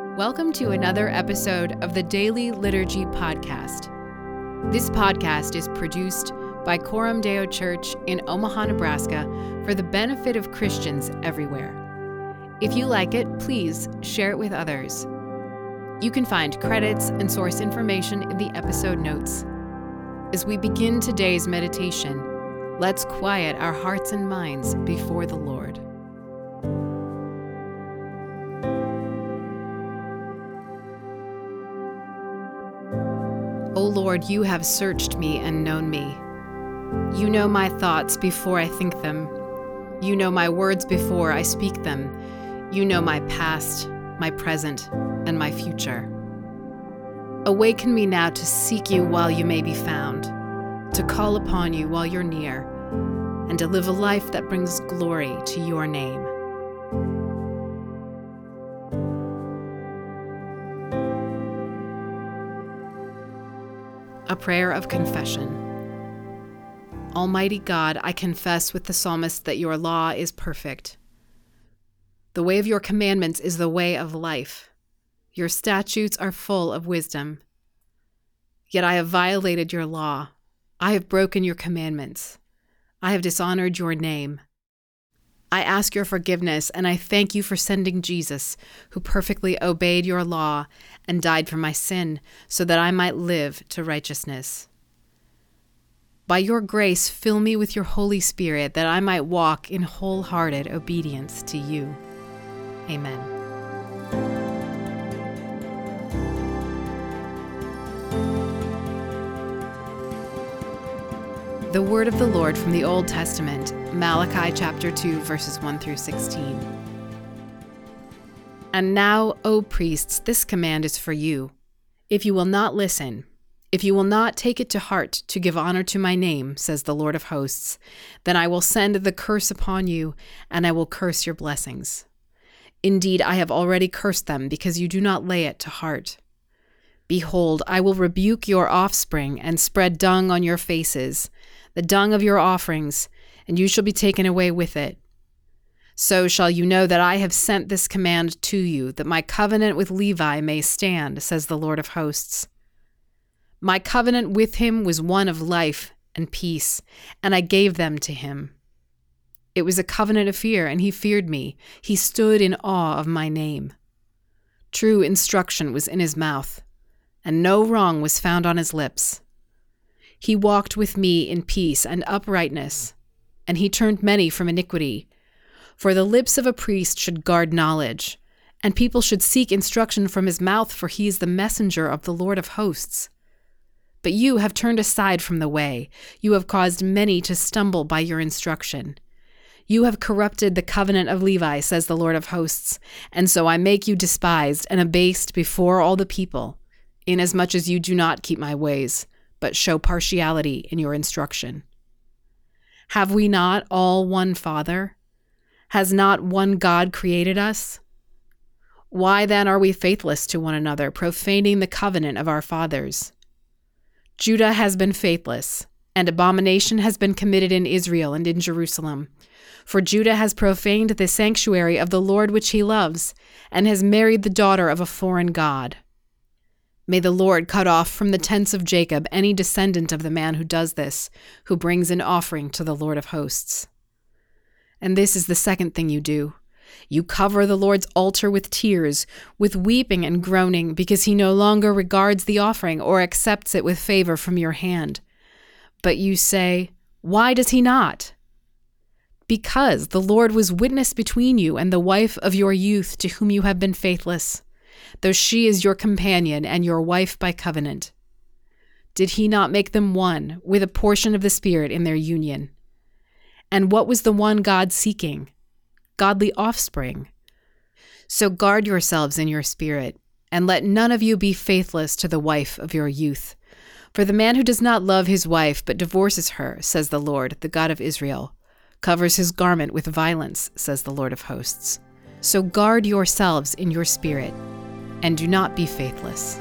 Welcome to another episode of the Daily Liturgy Podcast. This podcast is produced by Coram Deo Church in Omaha, Nebraska, for the benefit of Christians everywhere. If you like it, please share it with others. You can find credits and source information in the episode notes. As we begin today's meditation, let's quiet our hearts and minds before the Lord. O Lord, you have searched me and known me. You know my thoughts before I think them. You know my words before I speak them. You know my past, my present, and my future. Awaken me now to seek you while you may be found, to call upon you while you're near, and to live a life that brings glory to your name. A prayer of confession. Almighty God, I confess with the psalmist that your law is perfect. The way of your commandments is the way of life. Your statutes are full of wisdom. Yet I have violated your law. I have broken your commandments. I have dishonored your name. I ask your forgiveness, and I thank you for sending Jesus, who perfectly obeyed your law and died for my sin, so that I might live to righteousness. By your grace, fill me with your Holy Spirit, that I might walk in wholehearted obedience to you. Amen. The word of the Lord from the Old Testament, Malachi chapter 2, verses 1 through 16. And now, O priests, this command is for you. If you will not listen, if you will not take it to heart to give honor to my name, says the Lord of hosts, then I will send the curse upon you, and I will curse your blessings. Indeed, I have already cursed them, because you do not lay it to heart. Behold, I will rebuke your offspring and spread dung on your faces, the dung of your offerings, and you shall be taken away with it. So shall you know that I have sent this command to you, that my covenant with Levi may stand, says the Lord of hosts. My covenant with him was one of life and peace, and I gave them to him. It was a covenant of fear, and he feared me. He stood in awe of my name. True instruction was in his mouth, and no wrong was found on his lips. He walked with me in peace and uprightness, and he turned many from iniquity. For the lips of a priest should guard knowledge, and people should seek instruction from his mouth, for he is the messenger of the Lord of hosts. But you have turned aside from the way. You have caused many to stumble by your instruction. You have corrupted the covenant of Levi, says the Lord of hosts, and so I make you despised and abased before all the people, inasmuch as you do not keep my ways, but show partiality in your instruction. Have we not all one Father? Has not one God created us? Why then are we faithless to one another, profaning the covenant of our fathers? Judah has been faithless, and abomination has been committed in Israel and in Jerusalem. For Judah has profaned the sanctuary of the Lord which he loves, and has married the daughter of a foreign god. May the Lord cut off from the tents of Jacob any descendant of the man who does this, who brings an offering to the Lord of hosts. And this is the second thing you do. You cover the Lord's altar with tears, with weeping and groaning, because he no longer regards the offering or accepts it with favor from your hand. But you say, why does he not? Because the Lord was witness between you and the wife of your youth to whom you have been faithless, though she is your companion and your wife by covenant. Did he not make them one, with a portion of the Spirit in their union? And what was the one God seeking? Godly offspring. So guard yourselves in your spirit, and let none of you be faithless to the wife of your youth. For the man who does not love his wife, but divorces her, says the Lord, the God of Israel, covers his garment with violence, says the Lord of hosts. So guard yourselves in your spirit, and do not be faithless.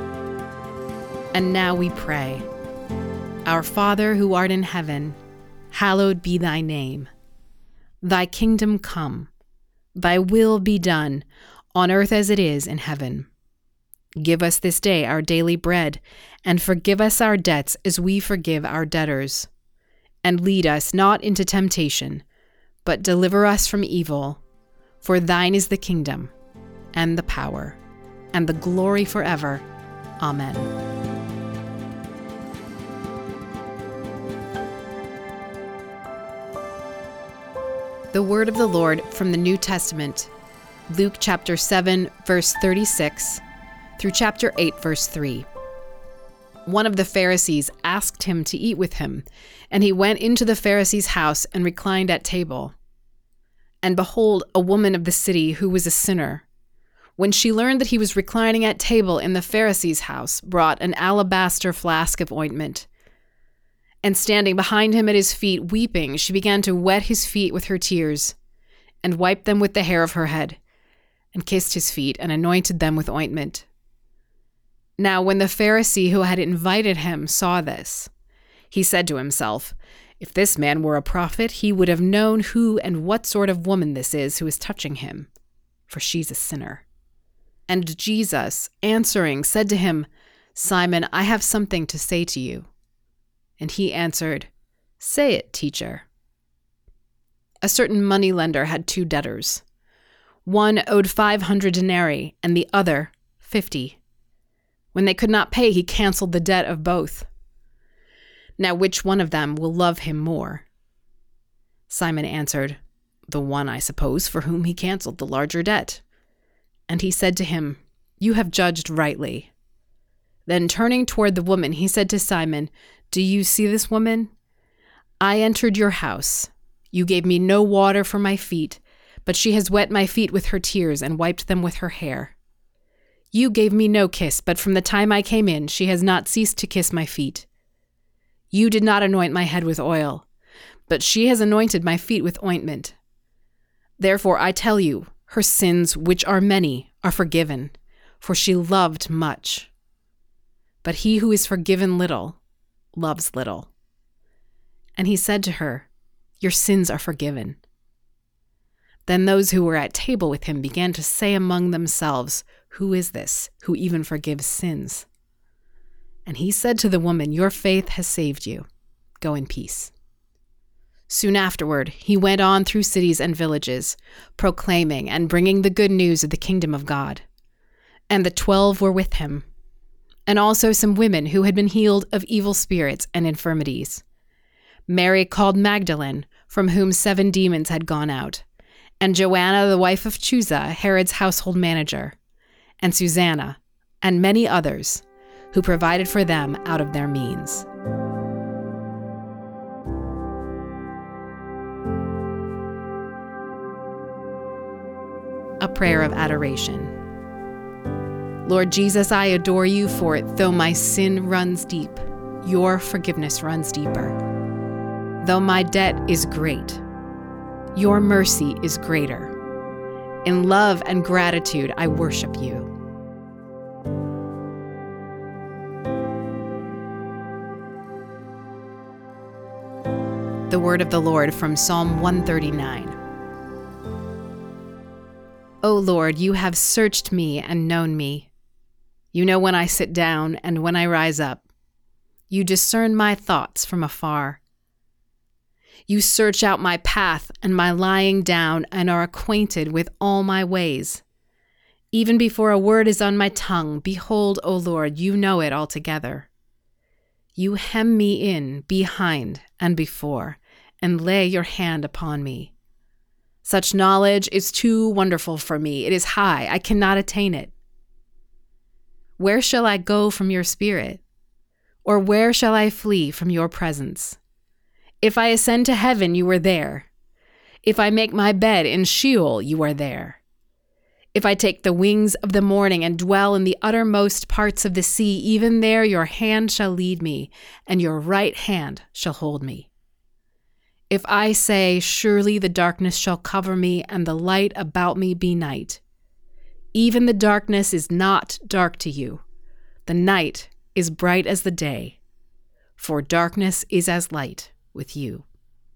And now we pray. Our Father who art in heaven, hallowed be thy name. Thy kingdom come, thy will be done, on earth as it is in heaven. Give us this day our daily bread, and forgive us our debts as we forgive our debtors. And lead us not into temptation, but deliver us from evil. For thine is the kingdom, and the power, and the glory forever. Amen. The word of the Lord from the New Testament, Luke chapter 7, verse 36, through chapter 8, verse 3. One of the Pharisees asked him to eat with him, and he went into the Pharisee's house and reclined at table. And behold, a woman of the city who was a sinner, when she learned that he was reclining at table in the Pharisee's house, brought an alabaster flask of ointment. And standing behind him at his feet, weeping, she began to wet his feet with her tears, and wiped them with the hair of her head, and kissed his feet, and anointed them with ointment. Now when the Pharisee who had invited him saw this, he said to himself, "If this man were a prophet, he would have known who and what sort of woman this is who is touching him, for she's a sinner." And Jesus, answering, said to him, "Simon, I have something to say to you." And he answered, "Say it, teacher." A certain moneylender had 2 debtors. One owed 500 denarii, and the other 50. When they could not pay, he canceled the debt of both. Now which one of them will love him more? Simon answered, "The one, I suppose, for whom he canceled the larger debt." And he said to him, "You have judged rightly." Then turning toward the woman, he said to Simon, "Do you see this woman? I entered your house. You gave me no water for my feet, but she has wet my feet with her tears and wiped them with her hair. You gave me no kiss, but from the time I came in, she has not ceased to kiss my feet. You did not anoint my head with oil, but she has anointed my feet with ointment. Therefore I tell you, her sins, which are many, are forgiven, for she loved much. But he who is forgiven little loves little." And he said to her, "Your sins are forgiven." Then those who were at table with him began to say among themselves, "Who is this who even forgives sins?" And he said to the woman, "Your faith has saved you. Go in peace." Soon afterward, he went on through cities and villages, proclaiming and bringing the good news of the kingdom of God. And the 12 were with him, and also some women who had been healed of evil spirits and infirmities. Mary called Magdalene, from whom 7 demons had gone out, and Joanna, the wife of Chuza, Herod's household manager, and Susanna, and many others, who provided for them out of their means. A prayer of adoration. Lord Jesus, I adore you, for though my sin runs deep, your forgiveness runs deeper. Though my debt is great, your mercy is greater. In love and gratitude, I worship you. The word of the Lord from Psalm 139. O Lord, you have searched me and known me. You know when I sit down and when I rise up. You discern my thoughts from afar. You search out my path and my lying down and are acquainted with all my ways. Even before a word is on my tongue, behold, O Lord, you know it altogether. You hem me in behind and before, and lay your hand upon me. Such knowledge is too wonderful for me. It is high. I cannot attain it. Where shall I go from your spirit? Or where shall I flee from your presence? If I ascend to heaven, you are there. If I make my bed in Sheol, you are there. If I take the wings of the morning and dwell in the uttermost parts of the sea, even there your hand shall lead me, and your right hand shall hold me. If I say, surely the darkness shall cover me, and the light about me be night. Even the darkness is not dark to you. The night is bright as the day, for darkness is as light with you.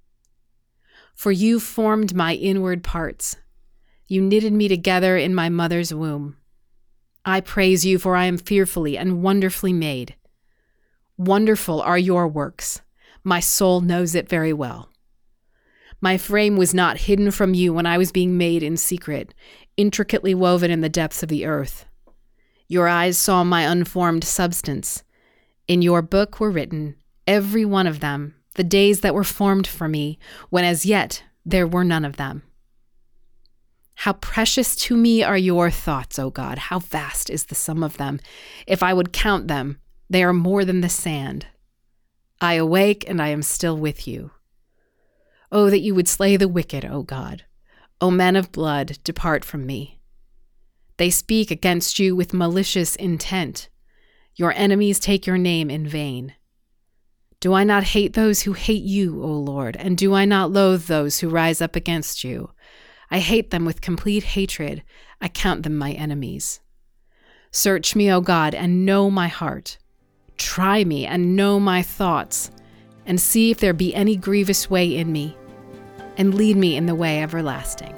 For you formed my inward parts. You knitted me together in my mother's womb. I praise you, for I am fearfully and wonderfully made. Wonderful are your works. My soul knows it very well. My frame was not hidden from you when I was being made in secret, intricately woven in the depths of the earth. Your eyes saw my unformed substance. In your book were written, every one of them, the days that were formed for me, when as yet there were none of them. How precious to me are your thoughts, O God! How vast is the sum of them! If I would count them, they are more than the sand. I awake, and I am still with you. Oh, that you would slay the wicked, O God! O men of blood, depart from me. They speak against you with malicious intent. Your enemies take your name in vain. Do I not hate those who hate you, O Lord, and do I not loathe those who rise up against you? I hate them with complete hatred. I count them my enemies. Search me, O God, and know my heart. Try me and know my thoughts, and see if there be any grievous way in me, and lead me in the way everlasting.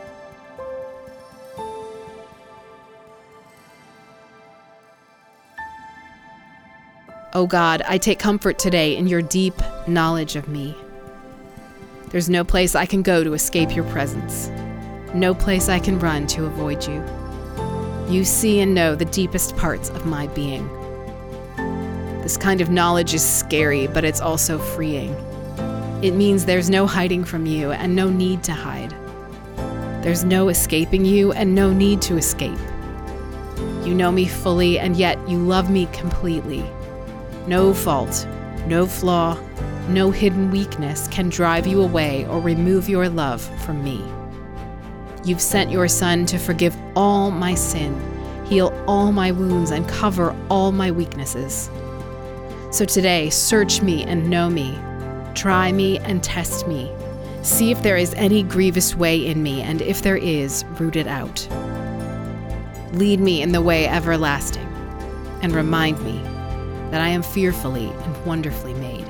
O God, I take comfort today in your deep knowledge of me. There's no place I can go to escape your presence, no place I can run to avoid you. You see and know the deepest parts of my being. This kind of knowledge is scary, but it's also freeing. It means there's no hiding from you and no need to hide. There's no escaping you and no need to escape. You know me fully, and yet you love me completely. No fault, no flaw, no hidden weakness can drive you away or remove your love from me. You've sent your Son to forgive all my sin, heal all my wounds, and cover all my weaknesses. So today, search me and know me. Try me and test me. See if there is any grievous way in me, and if there is, root it out. Lead me in the way everlasting, and remind me that I am fearfully and wonderfully made.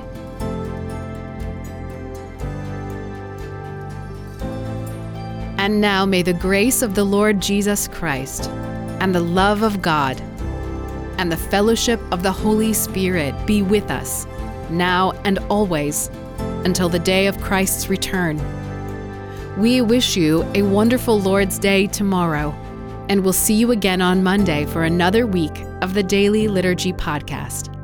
And now may the grace of the Lord Jesus Christ, and the love of God, and the fellowship of the Holy Spirit be with us, now and always, until the day of Christ's return. We wish you a wonderful Lord's Day tomorrow, and we'll see you again on Monday for another week of the Daily Liturgy Podcast.